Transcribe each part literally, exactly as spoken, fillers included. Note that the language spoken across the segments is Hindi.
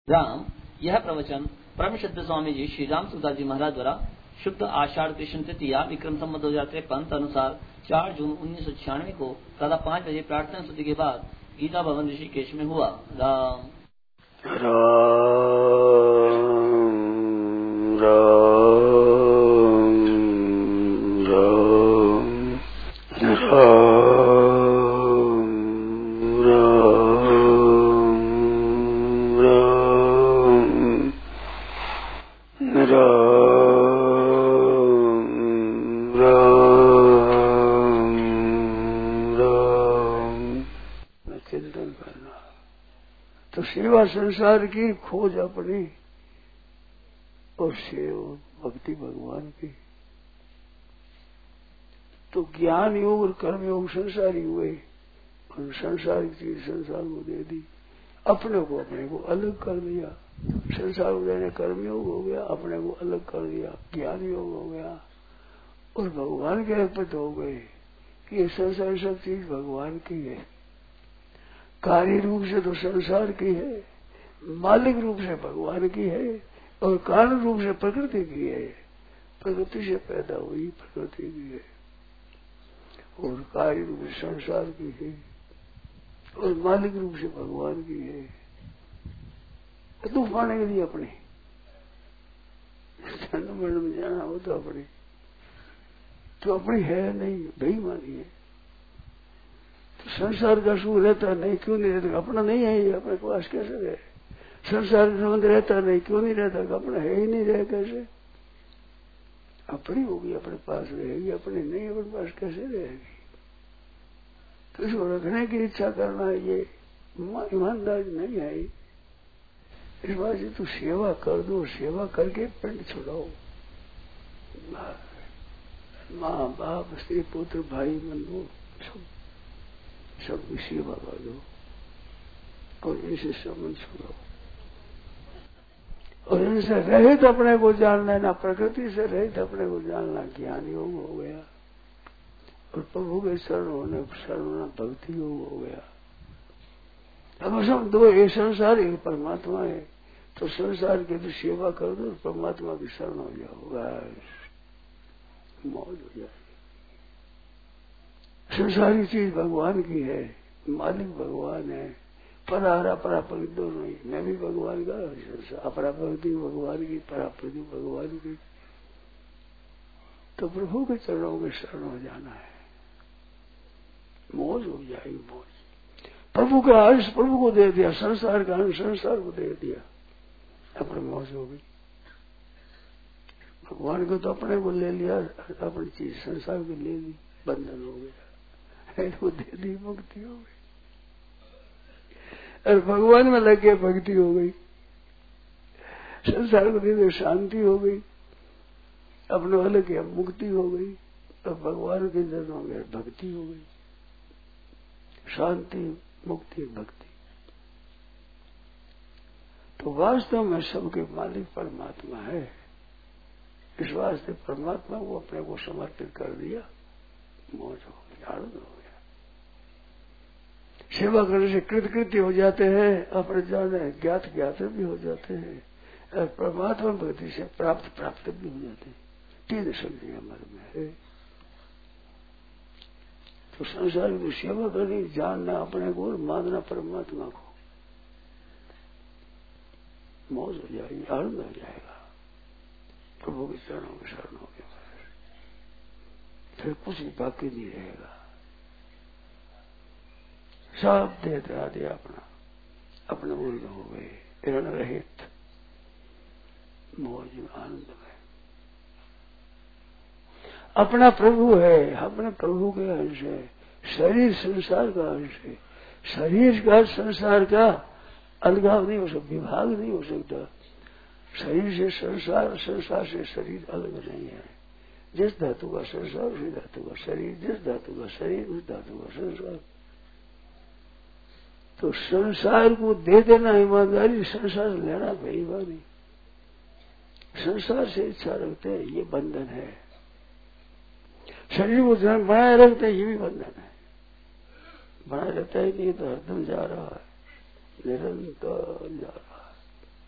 राम। यह प्रवचन परम सिद्ध स्वामी जी श्री राम सुखदास जी महाराज द्वारा शुद्ध आषाढ़ कृष्ण तृतीया विक्रम संवत दो हजार तिरपन अनुसार चार जून उन्नीस सौ छियानवे को प्रातः पाँच बजे प्रार्थना स्तुति के बाद गीता भवन ऋषिकेश में हुआ। राम राम राम राम सेवा संसार की खोज अपनी और सेव भक्ति भगवान की। तो ज्ञान योग और कर्म योग संसारी हुए और संसारिक चीज संसार को दे दी, अपने को अपने को अलग कर दिया। संसार को देने कर्म योग हो गया, अपने को अलग कर दिया ज्ञान योग हो गया, और भगवान के अर्पित हो गए कि ये संसार सब चीज भगवान की है। कार्य रूप से तो संसार की है, मालिक रूप से भगवान की है, और कारण रूप से प्रकृति की है। प्रकृति से पैदा हुई प्रकृति की है, और कार्य रूप से संसार की है, और मालिक रूप से भगवान की है। तू पाने के लिए अपने मरण में जाना हो तो अपनी तो अपनी है नहीं, बेईमानी है। संसार का सुख रहता नहीं, क्यों नहीं रहता? अपना नहीं है ये, अपने पास कैसे रहे? संसार का संबंध रहता नहीं, क्यों नहीं रहता? अपना है ही नहीं रहे, कैसे? अपनी होगी अपने पास रहेगी, अपनी नहीं अपने पास कैसे रहेगी? तो इसको रखने की इच्छा करना ये ईमानदारी नहीं है। इस बात से तू सेवा कर दो, सेवा करके पिंड छुड़ाओ। माँ बाप स्त्री पुत्र भाई बंधु सब सबकी सेवा कर दो और इनसे संबंध छुड़ाओ, और इनसे रहित अपने को जानना, ना प्रकृति से रहित अपने को जानना ज्ञान योग हो गया, और प्रभु के शरण होने शरण होना भक्ति योग हो गया। अब सब दो एक संसार एक परमात्मा है, तो संसार की भी सेवा कर दो, परमात्मा की शरण हो जाओ, बस मौज हो जाएगी। संसारी चीज भगवान की है, मालिक भगवान है, पराहरा पराप्रति दोनों ही। मैं भी भगवान का, अपराप्रति भगवान की, पराप्रति भगवान की। तो प्रभु के चरणों के शरण हो जाना है, मौज हो जाएगी मौज। प्रभु का अंश प्रभु को दे दिया, संसार का अंश संसार को दे दिया, अपने मौज हो गई। भगवान को तो अपने को ले लिया, अपनी चीज संसार को ले ली, बंधन हो गया, वो दे दी, मुक्ति हो गई। और भगवान में लग गया, भक्ति हो गई। संसार को दे दे, शांति हो गई, अपने वाले की मुक्ति हो गई, और भगवान के चरणों में भक्ति हो गई। शांति मुक्ति भक्ति। तो वास्तव में सबके मालिक परमात्मा है। इस वास्ते परमात्मा को अपने को समर्पित कर दिया, मौज हो गई, आनंद हो गया। सेवा करने से कृतकृत्य हो जाते हैं, अपने जाने ज्ञात ज्ञात भी हो जाते हैं, और परमात्मा भक्ति से प्राप्त प्राप्त भी हो जाते हैं। तीन शक्ति हमारे में है। तो संसार की सेवा करनी, जानना अपने को और मानना परमात्मा को, मौज हो जाएगी, आनंद हो जाएगा। प्रभु के चरणों में शरण हो गया, फिर कुछ भी बाकी नहीं रहेगा। सब दे दे दिया अपना, अपने मूल हो गए, ऋण रहित, मौज आनंद में। अपना प्रभु है, अपने प्रभु के अंश है। शरीर संसार का अंश है। शरीर का संसार का अलगाव नहीं हो सकता, विभाग नहीं हो सकता। शरीर से संसार, संसार से शरीर अलग नहीं है। जिस धातु का संसार उसी धातु का शरीर, जिस धातु का शरीर उस धातु का संसार। तो संसार को दे देना ईमानदारी, संसार लेना बेईमानी। संसार से इच्छा रखते हैं, ये बंधन है। शरीर को बनाए रखते हैं, ये भी बंधन है। बनाए रहता ही नहीं तो हरदम जा रहा है, निरंतर जा रहा है।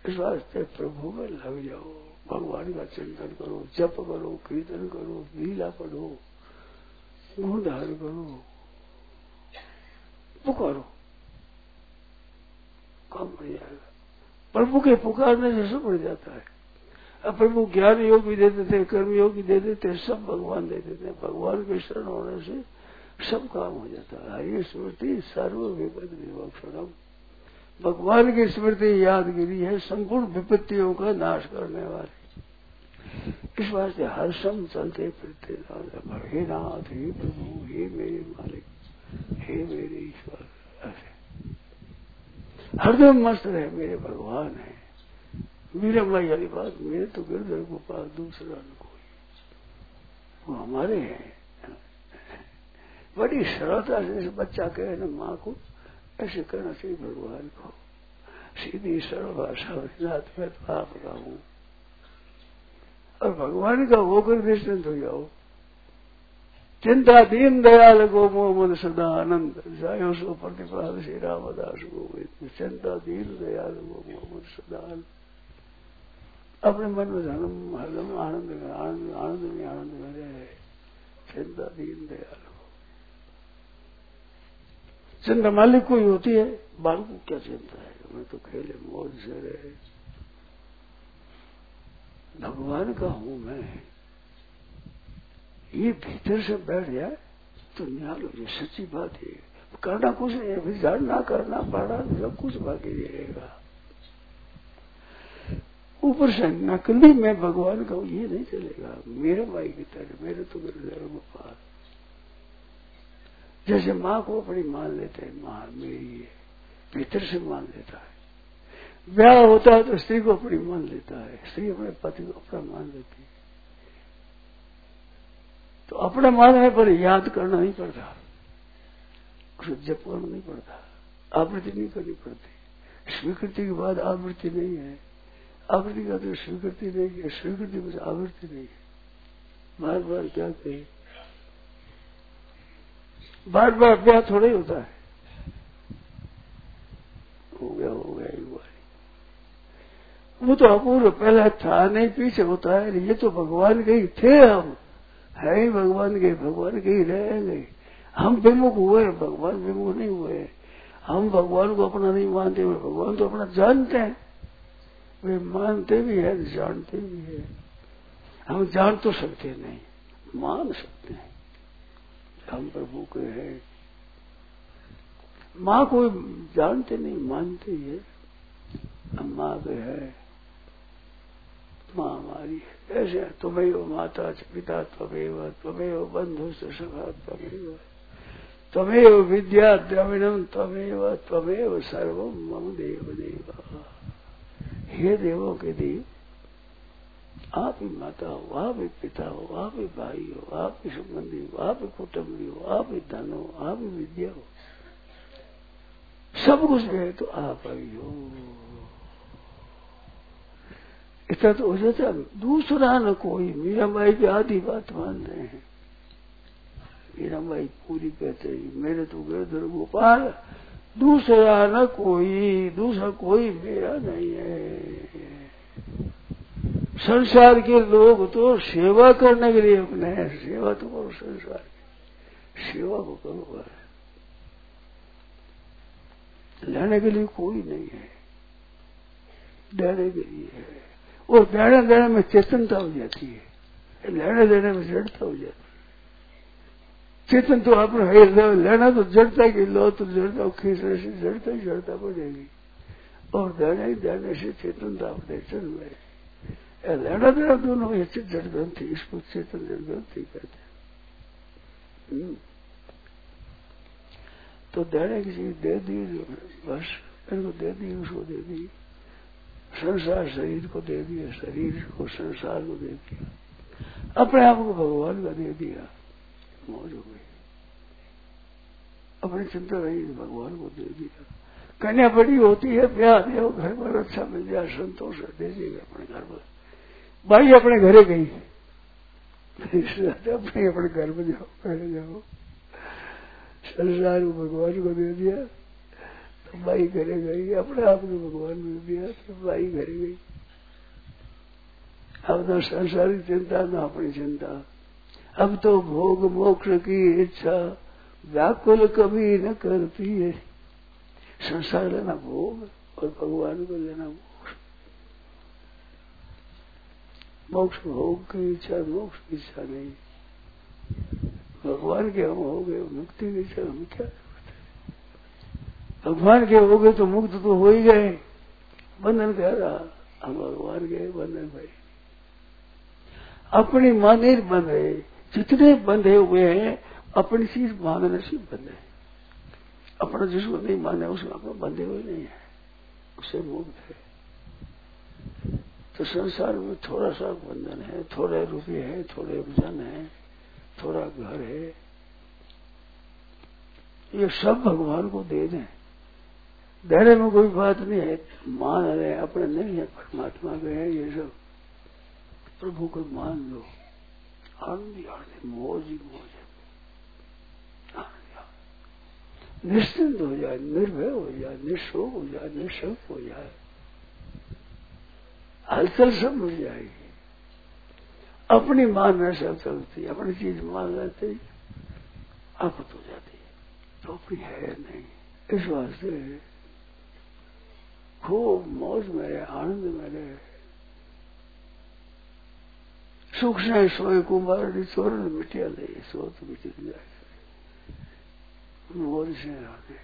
इस वास्ते प्रभु में लग जाओ, भगवान का चिंतन करो, जप करो, कीर्तन करो, लीला पढ़ो, गुण धारण करो, पुकारो, काम बढ़ जाएगा। प्रभु के पुकारने से सब बढ़ जाता है। अब प्रभु ज्ञान योग भी दे देते, कर्म योग भी दे देते, सब भगवान दे देते हैं। भगवान के शरण होने से सब काम हो जाता है। ये स्मृति सर्व विपद विमोक्षणम, भगवान की स्मृति यादगिरी है संपूर्ण विपत्तियों का नाश करने वाली। इस वास्ते हर सम चलते फिरते हे नाथ, हे प्रभु, हे मेरे मालिक, हे मेरे ईश्वर, ऐसे हरदम मस्त रहे मेरे भगवान है। मेरे माई वाली बात, मेरे तो गिरधर गोपाल, दूसरा न कोई, वो हमारे हैं। बड़ी सरलता से बच्चा कहे ना माँ को, ऐसे करना चाहिए भगवान को। सीधी सरल भाषा, नाथ में तो आपका हूँ, और भगवान का होकर निश्चिंत हो जाओ। चिंता दीन दयाल गो मोहम्मद सदा आनंद, जायो सो प्रतिपाद श्री रामदास गोविंद। चिंता दीन दयाल गो मोहम्मद सदा आनंद, अपने मन में धर्म हरदम आनंद में आनंद आनंद में आनंद में रहे। चिंता दीन दयाल हो। चिंता मालिक को ही होती है, बाल को क्या चिंता है, मैं तो खेले मौज से रहे। भगवान का हूं मैं, ये भीतर से बैठ जाए तो न्याल हो जाए। सच्ची बात है, करना कुछ नहीं है, विचार ना करना पड़ा सब कुछ बाकी रहेगा। ऊपर से नकली मैं भगवान का हूं ये नहीं चलेगा। मेरे भाई की तरह, मेरे तो गिरधर गोपाल, जैसे माँ को अपनी मान लेते हैं, माँ मेरी है, भीतर से मान लेता है। ब्याह होता है तो स्त्री को अपनी मान लेता है, स्त्री अपने पति को अपना मान लेती है। तो अपना मानने पर याद करना नहीं पड़ता, कुछ जप करना नहीं पड़ता, आवृत्ति नहीं करनी पड़ती। स्वीकृति के बाद आवृत्ति नहीं है, आवृत्ति का तो स्वीकृति नहीं है, स्वीकृति बस आवृत्ति नहीं है। बार बार क्या कहे, बार बार ब्याह थोड़ा ही होता है, हो गया हो गया एक बार, वो तो अपूर्व पहले था नहीं, पीछे होता है। ये तो भगवान के ही थे, हम है ही भगवान के, भगवान के ही रहेंगे। हम विमुख हुए, भगवान विमुख नहीं हुए। हम भगवान को अपना नहीं मानते, भगवान तो अपना जानते हैं। वे मानते भी है, जानते भी है। हम जान तो सकते नहीं, मान सकते हैं हम प्रभु के हैं। माँ को जानते नहीं, मानते ही है। हम माँ के है, माँ हमारी है। ऐसे तुम्हें माता पिता त्वमेव, त्वमेव बंधु सखा त्वमेव, त्वमेव विद्या द्रविणम त्वमेव, त्वमेव सर्वम मम देव देव। हे देवों के देव, आप ही माता हो, आप ही पिता हो, आप ही भाई हो, आप ही संबंधी हो, आप ही कुटुंबी हो, आप ही धन हो, आप ही विद्या हो, सब कुछ है तो आप ही हो। इतना तो हो जाता, दूसरा न कोई। मीराबाई की आधी बात मान रहे हैं, मीराबाई पूरी कहते हैं मेरे तो गिरधर गोपाल, दूसरा न कोई, दूसरा कोई मेरा नहीं है। संसार के लोग तो सेवा करने के लिए अपने हैं, सेवा तो करो, संसार की सेवा को करो, लेने के लिए कोई नहीं है, देने के लिए है। और देने देने में चेतनता हो जाती है, लेने देने में जड़ता हो जाती है। चेतन तो अपना है, लेना तो जड़ता की, लो तो जड़ता, खींचने से जड़ता ही जड़ता पड़ेगी, और देने ही देने से चेतनता अपने चल में लेना देना दोनों ये जड़ ग्रंथि, इसको चेतन जड़ ग्रंथि कहते हैं। तो देने की चीज दे दी, बस इनको दे दी, उसको दे दी। संसार शरीर को दे दिया, शरीर को संसार को दे दिया, अपने आप को भगवान का दे दिया, मौज हो गई। अपनी चिंता रही, भगवान को दे दिया। कन्या बड़ी होती है, ब्याह दे, घर पर अच्छा मिल जाए, संतोष दे देगा अपने घर पर। भाई अपने घरे गई, अपने अपने घर में जाओ, पहले जाओ। संसार को भगवान को दे दिया, तो बाई घरे गई, अपने आप को भगवान में दिया तो बाई घरे गई। अब तो संसारी चिंता न अपनी चिंता, अब तो भोग मोक्ष की इच्छा व्याकुल कभी न करती है। संसार लेना भोग और भगवान को लेना मोक्ष। मोक्ष भोग की इच्छा, मोक्ष की इच्छा नहीं। भगवान के हम हो गए, मुक्ति की इच्छा हम क्या करते? भगवान के हो गए तो मुक्त तो हो ही गए, बंधन कह रहा हम भगवान के बंधन भाई अपनी माने बंधे, जितने बंधे हुए हैं अपनी चीज मानने से बंधे। अपना जिसको नहीं माने उसमें अपना बंधे हुए नहीं है, उससे मुक्त है। तो संसार में थोड़ा सा बंधन है, थोड़े रुपये है, थोड़े वजन है, थोड़ा घर है, ये सब भगवान को दे दें। देने में कोई बात नहीं है, मान रहे अपने नहीं है, परमात्मा के है ये सब। प्रभु को मान लो, आनंदी आनंदी मौज ही मौज है, निश्चिंत हो जाए, निर्भय हो जाए, निशोक हो जाए, निशंक हो जाए, हलचल सब मिल जाएगी। अपनी मानना सब चलती, अपनी चीज मान लेते आफत हो जाती है, तो अपनी है नहीं। इस वास्ते खूब मौज में रहे, आनंद में रहे। सुख से सोए कुमार चोर मिटिया ले, सो तो मिट जाए, मौज से आगे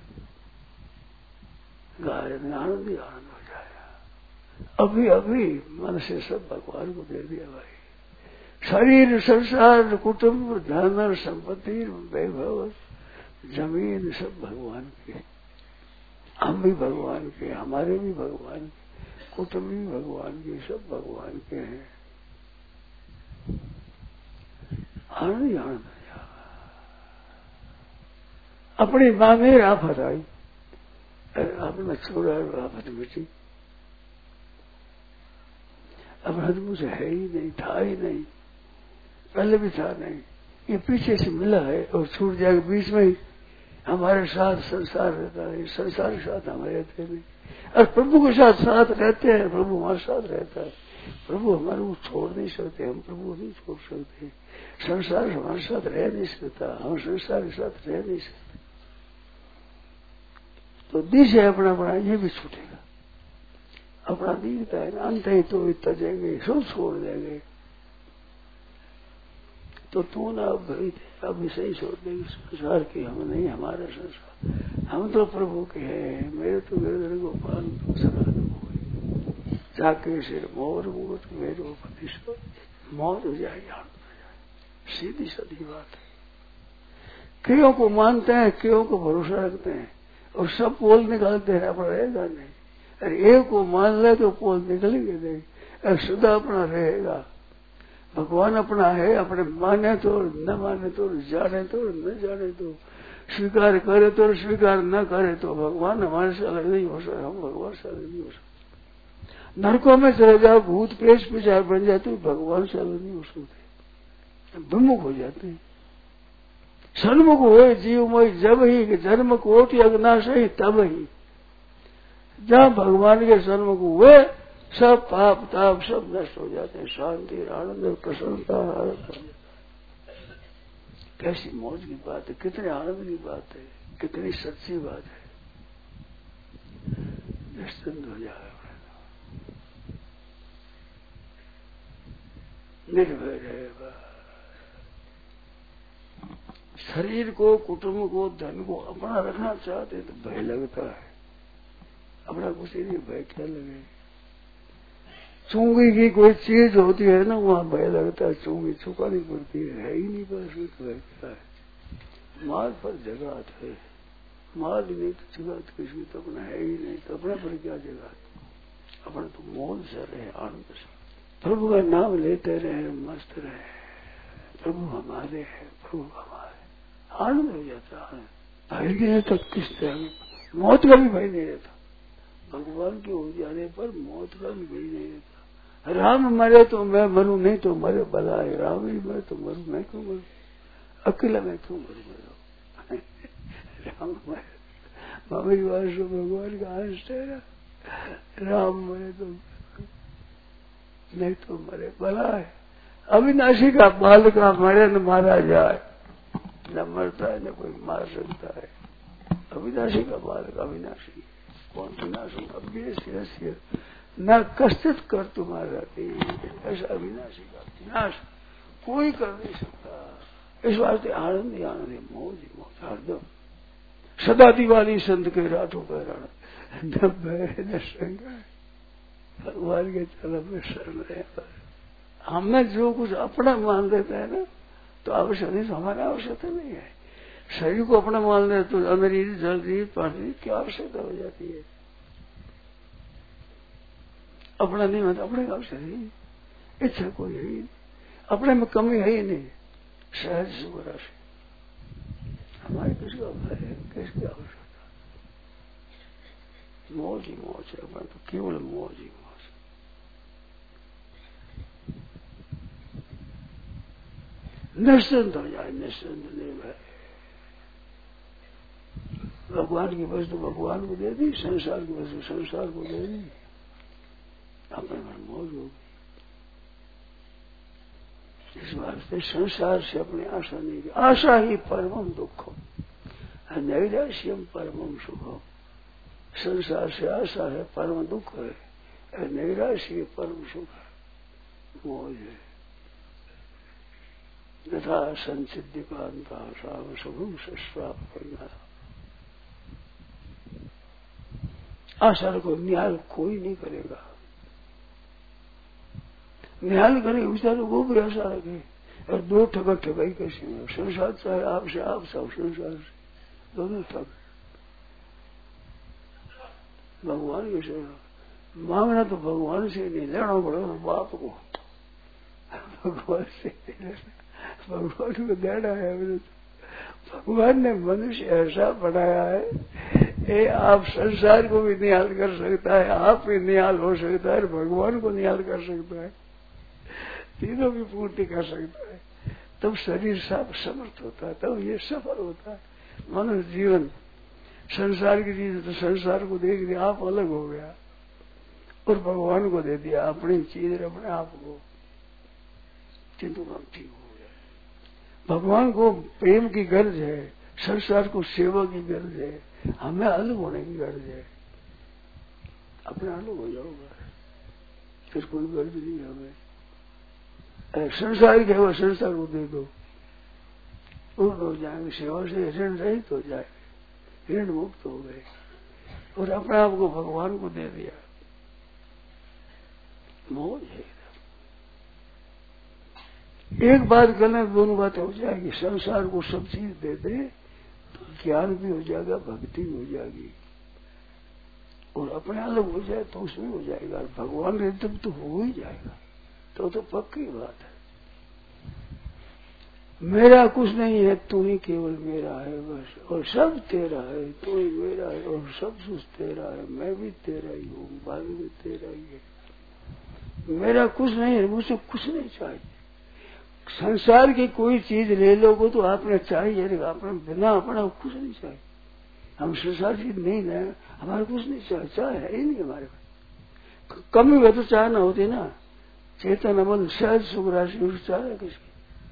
गाय आनंद ही आनंद हो जाएगा। अभी अभी मन से सब भगवान को दे दिया भाई। शरीर, संसार, कुटुंब, धन, संपत्ति, वैभव, जमीन सब भगवान के, हम भी भगवान के, हमारे भी भगवान के, कुटुंब भी भगवान के, सब भगवान के हैं। आनंद ही आनंद हो जाएगा। अपनी मां में आफत आई, अपना छोड़ा आफत मिटी। अब हद से है ही नहीं, था ही नहीं, पहले भी था नहीं, ये पीछे से मिला है और छूट जाएगा। बीच में ही हमारे साथ संसार रहता है, संसार के साथ हम रहते नहीं, और प्रभु के साथ साथ रहते हैं, प्रभु हमारे साथ रहता है। प्रभु हमारे को छोड़ नहीं सकते, हम प्रभु नहीं छोड़ सकते। संसार हमारे साथ रह नहीं सकता, हम संसार के साथ रह नहीं सकते। तो दिश है अपना अपना, ये भी छूटेगा। अपना दिखता है ना, अंत ही तो तजेंगे, सब छोड़ देंगे। तो तू ना अब भरी थे, अब इसे ही छोड़ देंगे संसार की, हम नहीं, हमारा संसार, हम तो प्रभु के हैं। मेरे तो गिरधर गोपाल तो सदा जाके सिर मोर मुकुट मेरो पतिश्वर, मौत हो जाएगी, आनंद हो जाए। सीधी सीधी बात है। क्यों को मानते हैं, क्यों को भरोसा रखते हैं, और सब पोल निकालते हैं, अपना रहेगा नहीं। अरे एक को मान ले तो पोल निकलेंगे नहीं, अरे सदा अपना रहेगा। भगवान अपना है, अपने माने तो न माने तो, जाने तो न जाने तो, स्वीकार करे तो स्वीकार न करे तो, भगवान हमारे से अलग नहीं हो सकता, हम भगवान से अलग नहीं हो सकते। नरकों में चले जाओ, भूत प्रेत पिचार बन जाते, भगवान से अलग नहीं हो सकते, विमुख हो जाते हैं। सन्मुख हुए जीवमय जब ही, जन्म कोटि अग्नाश ही तब ही। जहाँ भगवान के सन्मुख हुए सब पाप ताप सब नष्ट हो जाते हैं, शांति आनंद प्रसन्नता आनंद। कैसी मौज की बात है, कितने आनंद की बात है, कितनी सच्ची बात है। निश्चिंत हो जाए, निर्भय रहेगा। शरीर को, कुटुंब को, धन को अपना रखना चाहते तो भय लगता है, अपना कुछ नहीं, भय क्या लगे। चूंगी की कोई चीज होती है ना, वहां भय लगता है, चूंगी चुकानी पड़ती है, है ही नहीं बस भय क्या है। माल पर जगत है, माल ही नहीं तो जगत किसी तो अपना है ही नहीं, तो अपने पर क्या जगत। अपना तो मौज से रहे, आनंद से प्रभु का नाम लेते रहे, मस्त रहे। प्रभु हमारे हैं, प्रभु हमारे, आनंद हो जाता है। भय नहीं रहता किस तरह, मौत का भी भय नहीं रहता। भगवान के हो जाने पर मौत का भी भय नहीं रहता। राम मरे तो मैं मरूं, नहीं तो मरे भला है। राम ही मरे तो मरूं, मैं क्यों मरूं, अकेला मैं क्यों मरूं, मरो। राम मरे मम्मी वासु भगवान का अंश है ना, राम मरे तो नहीं तो मरे भला है। अविनाशी का बाल का मरे न मारा जाए, न मरता है न कोई मार सकता है। अविनाशी का बालक अविनाशी, कौन विनाशी अव्यय न कष्टित कर तुम्हारा ऐसा अविनाशी का विनाश कोई कर नहीं सकता। इस वास्ते आनंद ही आनंद है, मौज ही मौज हरदम। सदा दिवाली संत के रातों का रण, न भय न शंका, भगवान के चरण में शरण रहे। हमें जो कुछ अपना मान लेता है ना तो आवश्यक नहीं, तो हमारा आवश्यकता नहीं है। शरीर को अपना मान ले तो अमरीत जलरीत पानी क्या आवश्यकता हो जाती है। अपना नहीं मतलब अपने का आवश्यक नहीं, इच्छा कोई है ही नहीं, अपने में कमी है ही नहीं। सहज सुख राशि हमारे किसका भय है, किसकी आवश्यकता। मौज ही मौज है, अपना तो केवल मौज ही मौज। निश्चिंत हो जाए, निश्चिंत निर्भय। भगवान की वस्तु भगवान को दे दी, संसार की वस्तु संसार को दे दी, अपने मन मौज होगी। इस वास्ते संसार से अपनी आशा नहीं की। आशा ही परमम दुख, नैराश्यम परमम सुख। संसार से आशा है परम दुख है, नैराश्य परम सुख है, मौज है। यथा संसिद्धि कांता साव शुभम सस्वाप करना। आशा को न्याय कोई नहीं करेगा। न्याय करे बेचारे वो भी आशा रखे, और दो ठगा ठगाई कैसे में संसार चाहे आपसे आप सब संसार से दोनों ठग। भगवान की सेवा मांगना तो भगवान से नहीं, लेना पड़ेगा बाप को, भगवान से नहीं लेना, भगवान को देना है। भगवान ने मनुष्य ऐसा बनाया है, ये आप संसार को भी निहाल कर सकता है, आप भी निहाल हो सकता है, भगवान को निहाल कर सकता है, तीनों की पूर्ति कर सकता है। तब शरीर सब समर्थ होता है, तब ये सफल होता है। मनुष्य जीवन संसार की चीज तो संसार को देख दिया, आप अलग हो गया, और भगवान को दे दिया अपनी चीज अपने आप को, किंतु हम ठीक हो गया। भगवान को प्रेम की गर्ज है, संसार को सेवा की गर्ज है, हमें अलग होने की गर्ज है। अपने अलग हो जाओगा, फिर कोई गर्ज नहीं हमें। संसार है वो संसार को दे दो, पूर्ण हो जाएंगे, सेवा से ऋण रहित हो जाए, ऋण मुक्त हो गए, और अपने आप को भगवान को दे दिया, मौज है। एक बात करने दोनों बातें हो जाएगी। संसार को सब चीज दे दे तो ज्ञान भी हो जाएगा, भक्ति भी हो जाएगी, और अपने अलग हो जाए तो उसमें हो जाएगा, और भगवान एकदम तो हो ही जाएगा। तो तो पक्की बात है। मेरा कुछ नहीं है, तू ही केवल मेरा है बस, और सब तेरा है, तू ही मेरा है, और सब कुछ तेरा है, मैं भी तेरा ही हूँ, भाभी भी तेरा ही है। मेरा कुछ नहीं है, मुझे कुछ नहीं चाहिए। संसार की कोई चीज ले लोगे तो आपने चाहिए, आपने बिना अपना कुछ नहीं चाहिए। हम संसार चीज नहीं ले, हमारे कुछ नहीं चाहिए, चाहे है ही नहीं हमारे पास। कमी हुआ तो चाह ना होती ना, चेतन अमल सहज सुख राशि उस चाह है किसकी।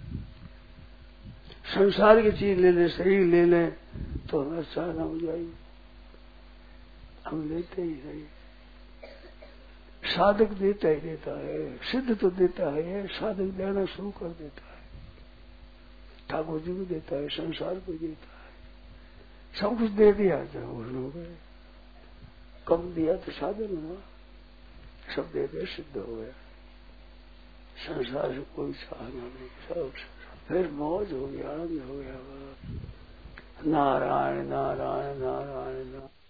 संसार की चीज ले ले, शरीर ले ले तो हमें चाह ना हो जाएगी, हम लेते ही नहीं। साधक देता ही देता है, सिद्ध तो देता है, साधक देना शुरू कर देता है। ठाकुर जी को देता है, संसार को देता है, सब कुछ दे दिया था हो गए। कम दिया तो साधन हुआ, सब दे दे सिद्ध हो गया। संसार से कोई चाहना नहीं, सब फिर मौज हो गया, आनंद हो गया। नारायण नारायण नारायण नारायण।